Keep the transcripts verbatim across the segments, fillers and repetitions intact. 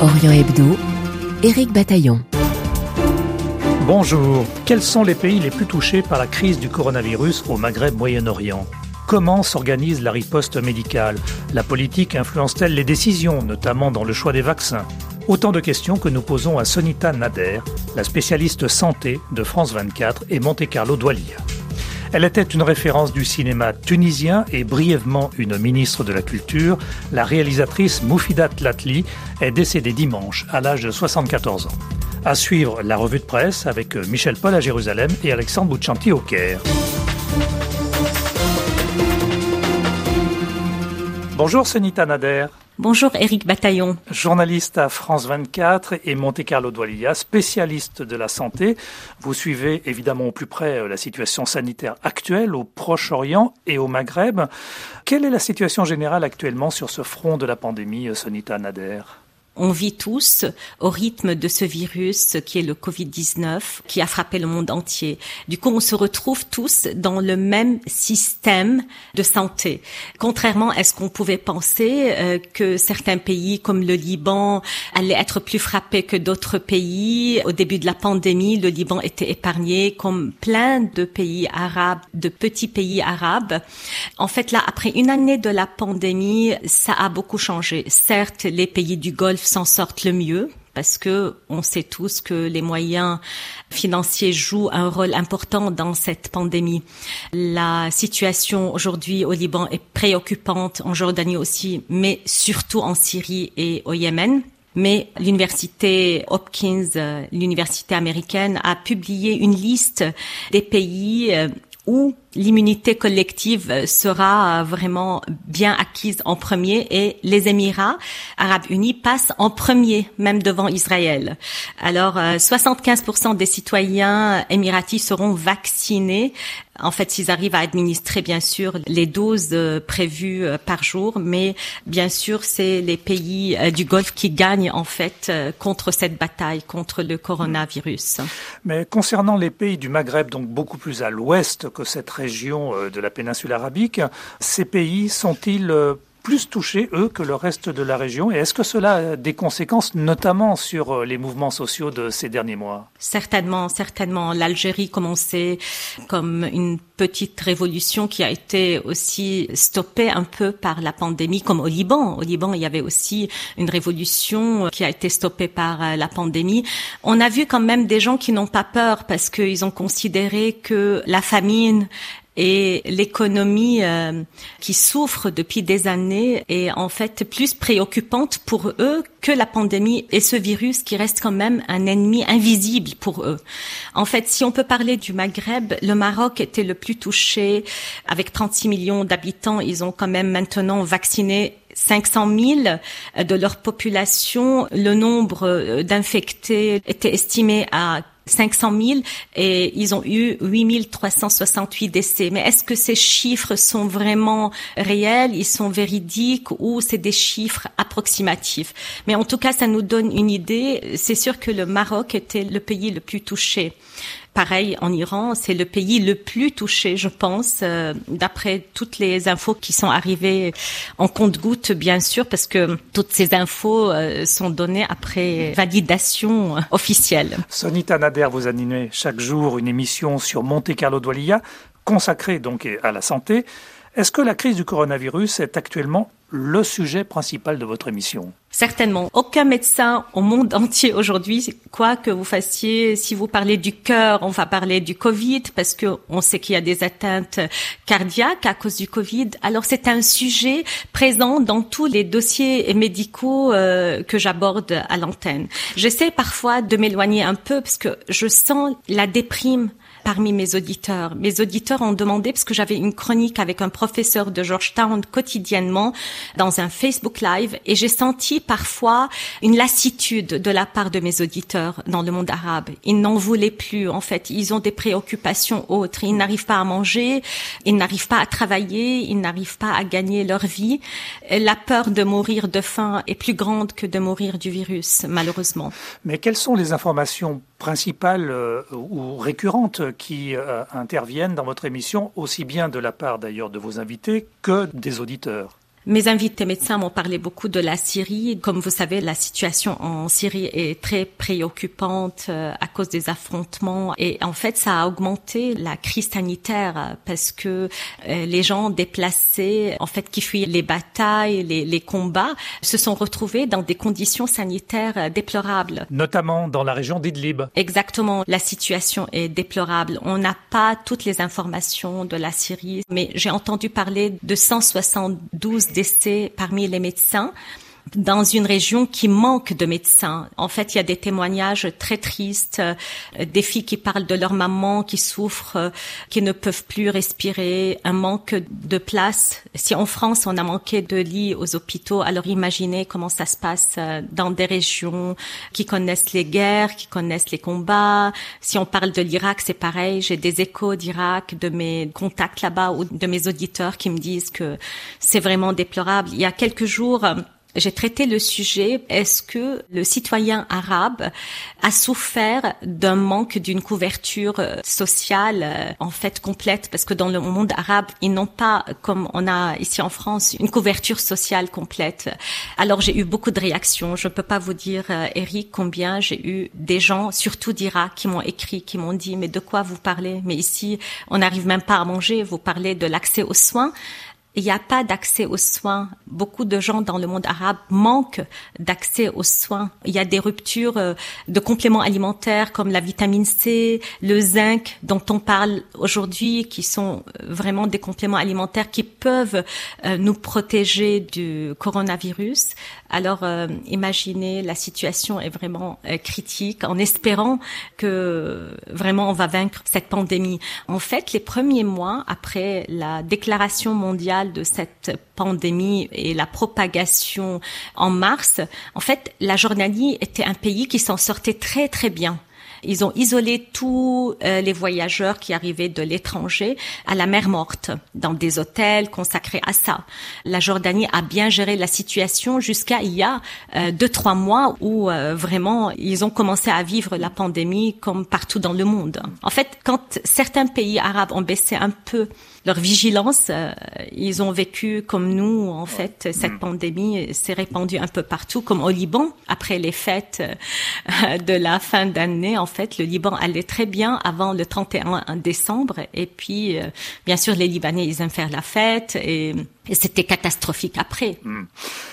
Orient Hebdo, Éric Bataillon. Bonjour. Quels sont les pays les plus touchés par la crise du coronavirus au Maghreb-Moyen-Orient ? Comment s'organise la riposte médicale ? La politique influence-t-elle les décisions, notamment dans le choix des vaccins ? Autant de questions que nous posons à Sonita Nader, la spécialiste santé de France vingt-quatre et Monte Carlo Doualiya. Elle était une référence du cinéma tunisien et brièvement une ministre de la Culture. La réalisatrice Moufida Tlatli est décédée dimanche à l'âge de soixante-quatorze ans. À suivre la revue de presse avec Michel Paul à Jérusalem et Alexandre Bouchanti au Caire. Bonjour Sonita Nader. Bonjour Éric Bataillon. Journaliste à France vingt-quatre et Monte Carlo Doualiya, spécialiste de la santé. Vous suivez évidemment au plus près la situation sanitaire actuelle au Proche-Orient et au Maghreb. Quelle est la situation générale actuellement sur ce front de la pandémie, Sonita Nader ? On vit tous au rythme de ce virus qui est le covid dix-neuf, qui a frappé le monde entier. Du coup, on se retrouve tous dans le même système de santé. Contrairement à ce qu'on pouvait penser, euh, que certains pays comme le Liban allaient être plus frappés que d'autres pays. Au début de la pandémie, le Liban était épargné comme plein de pays arabes, de petits pays arabes. En fait, là, après une année de la pandémie, ça a beaucoup changé. Certes, les pays du Golfe s'en sortent le mieux parce que on sait tous que les moyens financiers jouent un rôle important dans cette pandémie. La situation aujourd'hui au Liban est préoccupante, en Jordanie aussi, mais surtout en Syrie et au Yémen. Mais l'université Hopkins, l'université américaine, a publié une liste des pays où l'immunité collective sera vraiment bien acquise en premier et les Émirats arabes unis passent en premier, même devant Israël. Alors, soixante-quinze pour cent des citoyens émiratis seront vaccinés. En fait, s'ils arrivent à administrer, bien sûr, les doses prévues par jour, mais bien sûr, c'est les pays du Golfe qui gagnent, en fait, contre cette bataille, contre le coronavirus. Mais concernant les pays du Maghreb, donc beaucoup plus à l'ouest que cette région de la péninsule arabique, ces pays sont-ils plus touchés, eux, que le reste de la région? Et est-ce que cela a des conséquences, notamment sur les mouvements sociaux de ces derniers mois? Certainement, certainement. L'Algérie commençait comme une petite révolution qui a été aussi stoppée un peu par la pandémie, comme au Liban. Au Liban, il y avait aussi une révolution qui a été stoppée par la pandémie. On a vu quand même des gens qui n'ont pas peur parce qu'ils ont considéré que la famine et l'économie euh, qui souffre depuis des années est en fait plus préoccupante pour eux que la pandémie et ce virus qui reste quand même un ennemi invisible pour eux. En fait, si on peut parler du Maghreb, le Maroc était le plus touché avec trente-six millions d'habitants. Ils ont quand même maintenant vacciné cinq cent mille de leur population. Le nombre d'infectés était estimé à cinq cent mille et ils ont eu huit mille trois cent soixante-huit décès. Mais est-ce que ces chiffres sont vraiment réels, ils sont véridiques ou c'est des chiffres approximatifs? Mais en tout cas, ça nous donne une idée. C'est sûr que le Maroc était le pays le plus touché. Pareil, en Iran, c'est le pays le plus touché, je pense, euh, d'après toutes les infos qui sont arrivées en compte-gouttes, bien sûr, parce que toutes ces infos euh, sont données après validation euh, officielle. Sonita Nader, vous animez chaque jour une émission sur Monte Carlo Doualiya, consacrée donc à la santé. Est-ce que la crise du coronavirus est actuellement le sujet principal de votre émission? Certainement. Aucun médecin au monde entier aujourd'hui, quoi que vous fassiez, si vous parlez du cœur, on va parler du Covid parce que on sait qu'il y a des atteintes cardiaques à cause du Covid. Alors c'est un sujet présent dans tous les dossiers médicaux euh, que j'aborde à l'antenne. J'essaie parfois de m'éloigner un peu parce que je sens la déprime parmi mes auditeurs. Mes auditeurs ont demandé, parce que j'avais une chronique avec un professeur de Georgetown quotidiennement dans un Facebook Live, et j'ai senti parfois une lassitude de la part de mes auditeurs dans le monde arabe. Ils n'en voulaient plus, en fait. Ils ont des préoccupations autres. Ils n'arrivent pas à manger, ils n'arrivent pas à travailler, ils n'arrivent pas à gagner leur vie. La peur de mourir de faim est plus grande que de mourir du virus, malheureusement. Mais quelles sont les informations principales euh, ou récurrentes qui euh, interviennent dans votre émission, aussi bien de la part d'ailleurs de vos invités que des auditeurs? Mes invités médecins m'ont parlé beaucoup de la Syrie. Comme vous savez, la situation en Syrie est très préoccupante à cause des affrontements. Et en fait, ça a augmenté la crise sanitaire parce que les gens déplacés, en fait, qui fuyaient les batailles, les, les combats, se sont retrouvés dans des conditions sanitaires déplorables. Notamment dans la région d'Idlib. Exactement. La situation est déplorable. On n'a pas toutes les informations de la Syrie, mais j'ai entendu parler de cent soixante-douze décès parmi les médecins dans une région qui manque de médecins. En fait, il y a des témoignages très tristes, euh, des filles qui parlent de leur maman qui souffrent, euh, qui ne peuvent plus respirer, un manque de place. Si en France, on a manqué de lits aux hôpitaux, alors imaginez comment ça se passe euh, dans des régions qui connaissent les guerres, qui connaissent les combats. Si on parle de l'Irak, c'est pareil. J'ai des échos d'Irak, de mes contacts là-bas ou de mes auditeurs qui me disent que c'est vraiment déplorable. Il y a quelques jours, j'ai traité le sujet, est-ce que le citoyen arabe a souffert d'un manque d'une couverture sociale en fait complète, parce que dans le monde arabe, ils n'ont pas, comme on a ici en France, une couverture sociale complète. Alors j'ai eu beaucoup de réactions. Je ne peux pas vous dire, Eric, combien j'ai eu des gens, surtout d'Irak, qui m'ont écrit, qui m'ont dit « mais de quoi vous parlez ? Mais ici, on n'arrive même pas à manger, vous parlez de l'accès aux soins ». Il n'y a pas d'accès aux soins. Beaucoup de gens dans le monde arabe manquent d'accès aux soins. Il y a des ruptures de compléments alimentaires comme la vitamine C, le zinc dont on parle aujourd'hui, qui sont vraiment des compléments alimentaires qui peuvent nous protéger du coronavirus. Alors, euh, imaginez, la situation est vraiment euh, critique, en espérant que vraiment on va vaincre cette pandémie. En fait, les premiers mois après la déclaration mondiale de cette pandémie et la propagation en mars, en fait, la Jordanie était un pays qui s'en sortait très très bien. Ils ont isolé tous euh, les voyageurs qui arrivaient de l'étranger à la mer Morte, dans des hôtels consacrés à ça. La Jordanie a bien géré la situation jusqu'à il y a euh, deux, trois mois où euh, vraiment ils ont commencé à vivre la pandémie comme partout dans le monde. En fait, quand certains pays arabes ont baissé un peu leur vigilance, euh, ils ont vécu comme nous, en fait, cette pandémie s'est répandue un peu partout, comme au Liban, après les fêtes euh, de la fin d'année. En fait, le Liban allait très bien avant le trente et un décembre. Et puis, euh, bien sûr, les Libanais, ils aiment faire la fête et, et c'était catastrophique après. Mmh.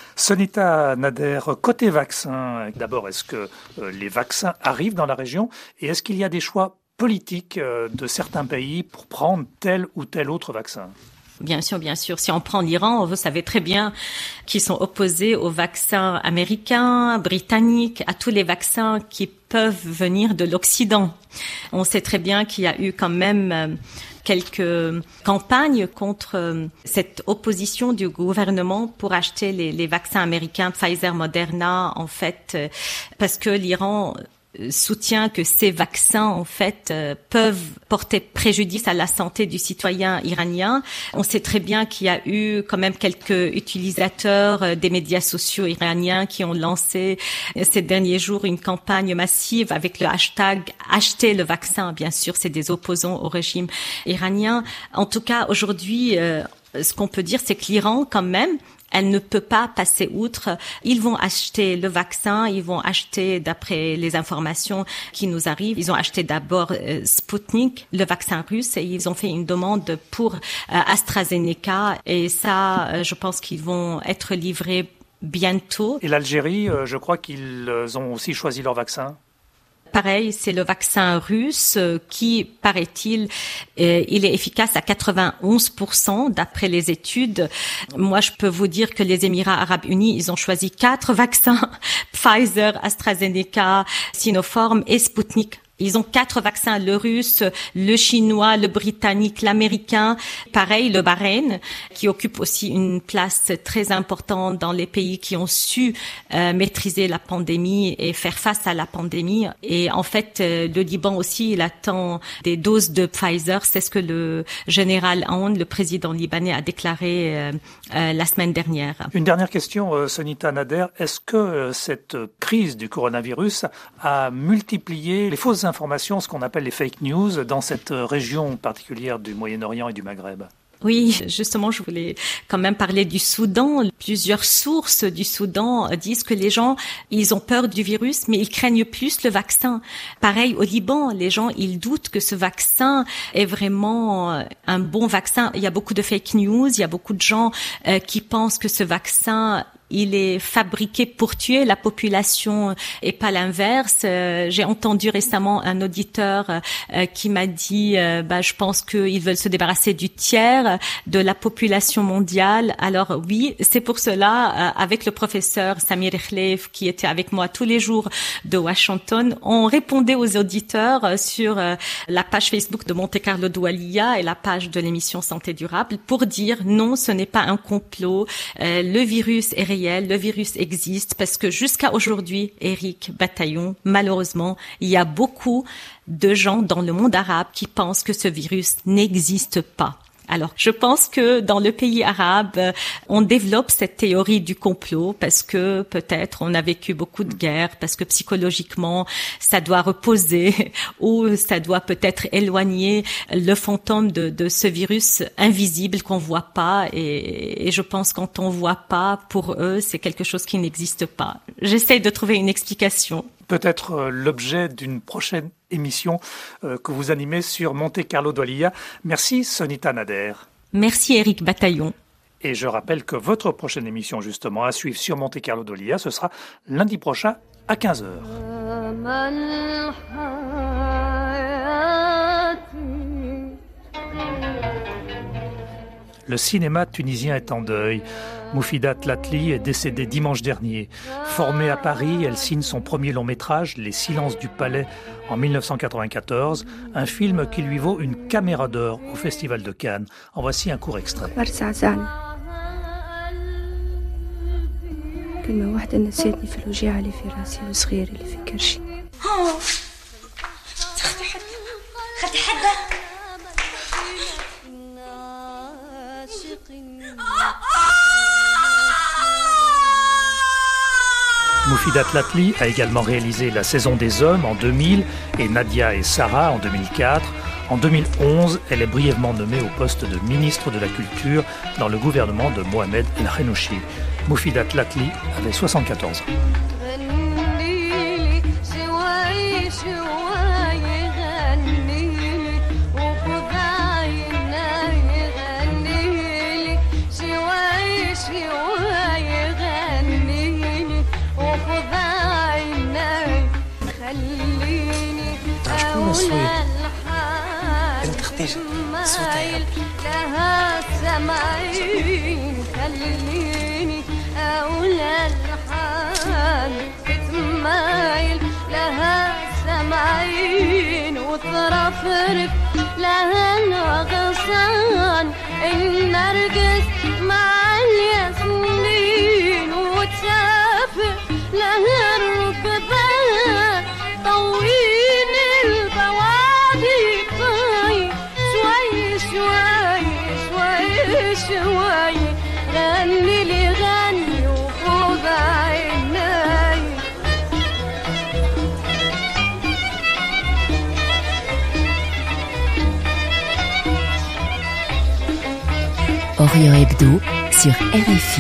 Sonita Nader, côté vaccin, d'abord, est-ce que euh, les vaccins arrivent dans la région et est-ce qu'il y a des choix politiques euh, de certains pays pour prendre tel ou tel autre vaccin? Bien sûr, bien sûr. Si on prend l'Iran, vous savez très bien qu'ils sont opposés aux vaccins américains, britanniques, à tous les vaccins qui peuvent venir de l'Occident. On sait très bien qu'il y a eu quand même quelques campagnes contre cette opposition du gouvernement pour acheter les, les vaccins américains Pfizer, Moderna, en fait, parce que l'Iran soutient que ces vaccins, en fait, euh, peuvent porter préjudice à la santé du citoyen iranien. On sait très bien qu'il y a eu quand même quelques utilisateurs euh, des médias sociaux iraniens qui ont lancé euh, ces derniers jours une campagne massive avec le hashtag « Acheter le vaccin ». Bien sûr, c'est des opposants au régime iranien. En tout cas, aujourd'hui, euh, ce qu'on peut dire, c'est que l'Iran, quand même, elle ne peut pas passer outre. Ils vont acheter le vaccin, ils vont acheter, d'après les informations qui nous arrivent, ils ont acheté d'abord euh, Sputnik, le vaccin russe, et ils ont fait une demande pour euh, AstraZeneca. Et ça, euh, je pense qu'ils vont être livrés bientôt. Et l'Algérie, euh, je crois qu'ils ont aussi choisi leur vaccin. Pareil, c'est le vaccin russe qui, paraît-il, euh, il est efficace à quatre-vingt-onze pour cent d'après les études. Moi, je peux vous dire que les Émirats arabes unis, ils ont choisi quatre vaccins, Pfizer, AstraZeneca, Sinopharm et Sputnik. Ils ont quatre vaccins, le russe, le chinois, le britannique, l'américain. Pareil, le Bahreïn, qui occupe aussi une place très importante dans les pays qui ont su euh, maîtriser la pandémie et faire face à la pandémie. Et en fait, euh, le Liban aussi, il attend des doses de Pfizer. C'est ce que le général Aoun, le président libanais, a déclaré euh, euh, la semaine dernière. Une dernière question, euh, Sonita Nader. Est-ce que euh, cette crise du coronavirus a multiplié les fausses informations, ce qu'on appelle les fake news, dans cette région particulière du Moyen-Orient et du Maghreb? Oui, justement, je voulais quand même parler du Soudan. Plusieurs sources du Soudan disent que les gens, ils ont peur du virus, mais ils craignent plus le vaccin. Pareil au Liban, les gens, ils doutent que ce vaccin est vraiment un bon vaccin. Il y a beaucoup de fake news, il y a beaucoup de gens euh, qui pensent que ce vaccin il est fabriqué pour tuer la population et pas l'inverse. Euh, j'ai entendu récemment un auditeur euh, qui m'a dit euh, bah, je pense qu'ils veulent se débarrasser du tiers de la population mondiale. Alors oui, c'est pour cela, euh, avec le professeur Samir Khlef, qui était avec moi tous les jours de Washington, on répondait aux auditeurs sur euh, la page Facebook de Monte Carlo Doualiya et la page de l'émission Santé Durable pour dire non, ce n'est pas un complot. Euh, le virus est réel. Le virus existe parce que jusqu'à aujourd'hui, Éric Bataillon, malheureusement, il y a beaucoup de gens dans le monde arabe qui pensent que ce virus n'existe pas. Alors, je pense que dans le pays arabe, on développe cette théorie du complot parce que peut-être on a vécu beaucoup de guerres, parce que psychologiquement, ça doit reposer ou ça doit peut-être éloigner le fantôme de, de ce virus invisible qu'on voit pas. Et, et je pense que quand on voit pas, pour eux, c'est quelque chose qui n'existe pas. J'essaie de trouver une explication. Peut-être euh, l'objet d'une prochaine émission euh, que vous animez sur Monte Carlo Doualiya. Merci Sonita Nader. Merci Éric Bataillon. Et je rappelle que votre prochaine émission justement à suivre sur Monte Carlo Doualiya, ce sera lundi prochain à quinze heures. Le cinéma tunisien est en deuil. Moufida Tlatli est décédée dimanche dernier. Formée à Paris, elle signe son premier long métrage, Les Silences du Palais, en dix-neuf cent quatre-vingt-quatorze, un film qui lui vaut une caméra d'or au Festival de Cannes. En voici un court extrait. Moufida Tlatli a également réalisé La Saison des Hommes en deux mille et Nadia et Sarah en deux mille quatre. En deux mille onze, elle est brièvement nommée au poste de ministre de la Culture dans le gouvernement de Mohamed El Khenouchi. Moufida Tlatli avait soixante-quatorze ans. صوتها لها سمعين خليني أقول الحال بتمايل لها سمعين وترفرف لها الغصان النرجس مع الياسمين وتسافر لها الركبان طويل البوادي طيب شوي شوي شوي غني لي غني وخذ عيناي. Orient Hebdo sur R F I.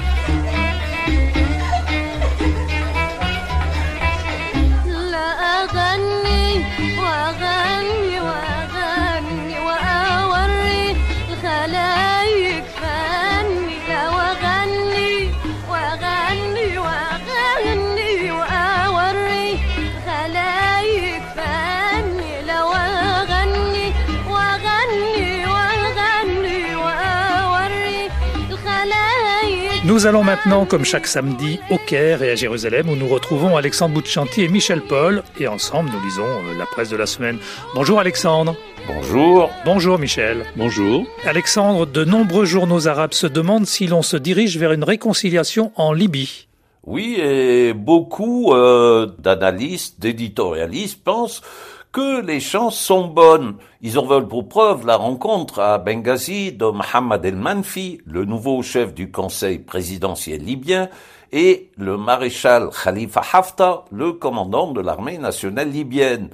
Nous allons maintenant, comme chaque samedi, au Caire et à Jérusalem, où nous retrouvons Alexandre Boutchanti et Michel Paul. Et ensemble, nous lisons la presse de la semaine. Bonjour Alexandre. Bonjour. Bonjour Michel. Bonjour. Alexandre, de nombreux journaux arabes se demandent si l'on se dirige vers une réconciliation en Libye. Oui, et beaucoup euh, d'analystes, d'éditorialistes pensent que les chances sont bonnes. Ils en veulent pour preuve la rencontre à Benghazi de Mohamed El Manfi, le nouveau chef du conseil présidentiel libyen, et le maréchal Khalifa Haftar, le commandant de l'armée nationale libyenne.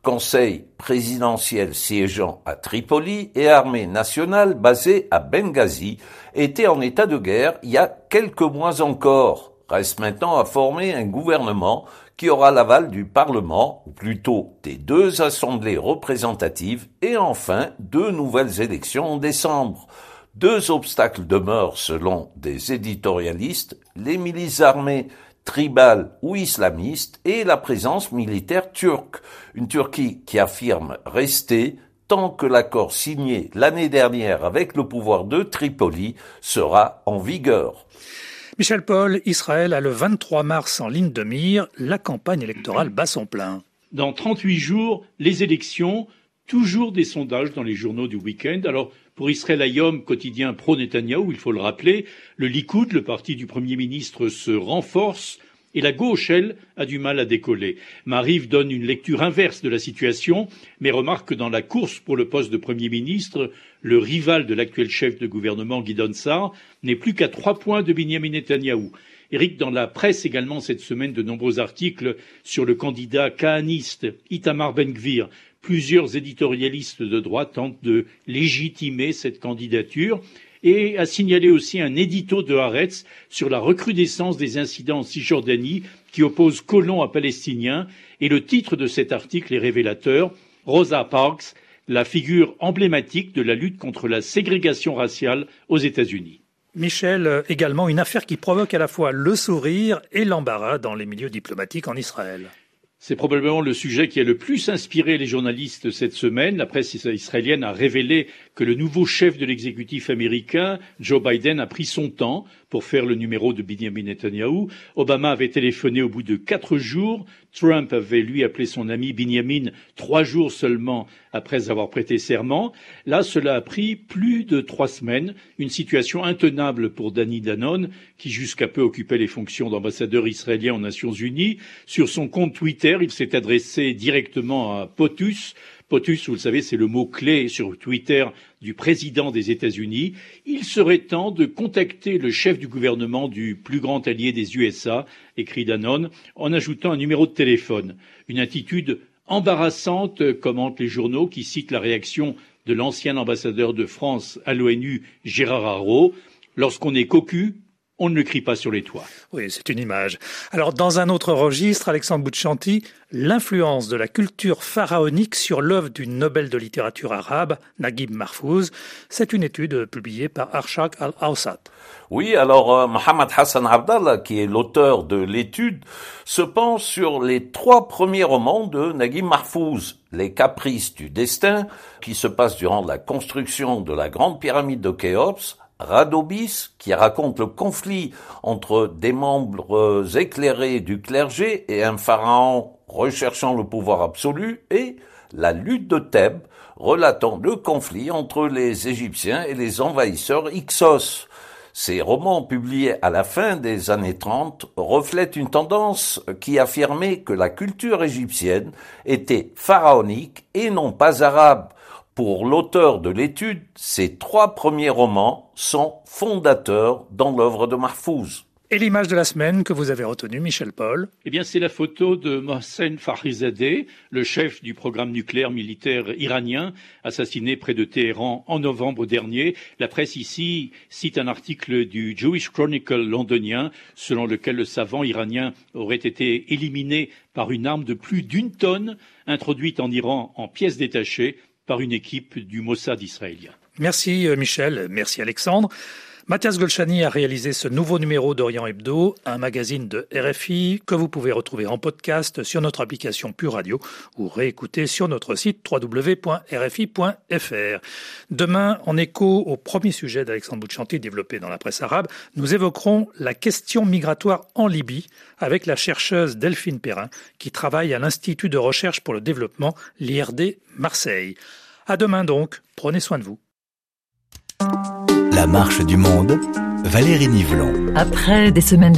conseil présidentiel siégeant à Tripoli et armée nationale basée à Benghazi étaient en état de guerre il y a quelques mois encore. Reste maintenant à former un gouvernement qui aura l'aval du Parlement, ou plutôt des deux assemblées représentatives, et enfin deux nouvelles élections en décembre. Deux obstacles demeurent selon des éditorialistes, les milices armées tribales ou islamistes et la présence militaire turque. Une Turquie qui affirme rester tant que l'accord signé l'année dernière avec le pouvoir de Tripoli sera en vigueur. Michel Paul, Israël a le vingt-trois mars en ligne de mire, la campagne électorale bat son plein. Dans trente-huit jours, les élections, toujours des sondages dans les journaux du week-end. Alors, pour Israël Hayom, quotidien pro-Netanyahou, il faut le rappeler, le Likoud, le parti du Premier ministre, se renforce et la gauche, elle, a du mal à décoller. Mariv donne une lecture inverse de la situation, mais remarque que dans la course pour le poste de Premier ministre, le rival de l'actuel chef de gouvernement, Guidon Saar, n'est plus qu'à trois points de Binyamin Netanyahou. Éric, dans la presse également cette semaine, de nombreux articles sur le candidat kahaniste Itamar Ben-Gvir. Plusieurs éditorialistes de droite tentent de légitimer cette candidature et a signalé aussi un édito de Haaretz sur la recrudescence des incidents en Cisjordanie qui opposent colons à Palestiniens. Et le titre de cet article est révélateur, Rosa Parks, la figure emblématique de la lutte contre la ségrégation raciale aux États-Unis. Michel, également une affaire qui provoque à la fois le sourire et l'embarras dans les milieux diplomatiques en Israël. C'est probablement le sujet qui a le plus inspiré les journalistes cette semaine. La presse israélienne a révélé que le nouveau chef de l'exécutif américain, Joe Biden, a pris son temps pour faire le numéro de Binyamin Netanyahou. Obama avait téléphoné au bout de quatre jours. Trump avait, lui, appelé son ami Binyamin trois jours seulement après avoir prêté serment. Là, cela a pris plus de trois semaines. Une situation intenable pour Danny Danon, qui jusqu'à peu occupait les fonctions d'ambassadeur israélien aux Nations Unies. Sur son compte Twitter, il s'est adressé directement à POTUS. POTUS, vous le savez, c'est le mot-clé sur Twitter du président des États-Unis. Il serait temps de contacter le chef du gouvernement du plus grand allié des U S A, écrit Danon, en ajoutant un numéro de téléphone. Une attitude embarrassante, commentent les journaux qui citent la réaction de l'ancien ambassadeur de France à l'ONU, Gérard Haro. Lorsqu'on est cocu, on ne crie pas sur les toits. Oui, c'est une image. Alors, dans un autre registre, Alexandre Bouchanti, l'influence de la culture pharaonique sur l'œuvre du Nobel de littérature arabe, Naguib Mahfouz, c'est une étude publiée par Arshak Al-Awsat. Oui, alors euh, Mohamed Hassan Abdallah, qui est l'auteur de l'étude, se penche sur les trois premiers romans de Naguib Mahfouz, Les Caprices du Destin, qui se passent durant la construction de la grande pyramide de Khéops, Radobis, qui raconte le conflit entre des membres éclairés du clergé et un pharaon recherchant le pouvoir absolu, et La lutte de Thèbes, relatant le conflit entre les Égyptiens et les envahisseurs Hyksos. Ces romans, publiés à la fin des années trente, reflètent une tendance qui affirmait que la culture égyptienne était pharaonique et non pas arabe. Pour l'auteur de l'étude, ces trois premiers romans sont fondateurs dans l'œuvre de Mahfouz. Et l'image de la semaine que vous avez retenue, Michel Paul? Eh bien, c'est la photo de Mohsen Fakhrizadeh, le chef du programme nucléaire militaire iranien, assassiné près de Téhéran en novembre dernier. La presse ici cite un article du Jewish Chronicle londonien, selon lequel le savant iranien aurait été éliminé par une arme de plus d'une tonne, introduite en Iran en pièces détachées, par une équipe du Mossad israélien. Merci Michel, merci Alexandre. Mathias Golchani a réalisé ce nouveau numéro d'Orient Hebdo, un magazine de R F I que vous pouvez retrouver en podcast sur notre application Pure Radio ou réécouter sur notre site w w w point r f i point f r. Demain, en écho au premier sujet d'Alexandre Bouchanti développé dans la presse arabe, nous évoquerons la question migratoire en Libye avec la chercheuse Delphine Perrin qui travaille à l'Institut de recherche pour le développement, l'I R D Marseille. À demain donc, prenez soin de vous. La marche du monde, Valérie Nivelon. Après des semaines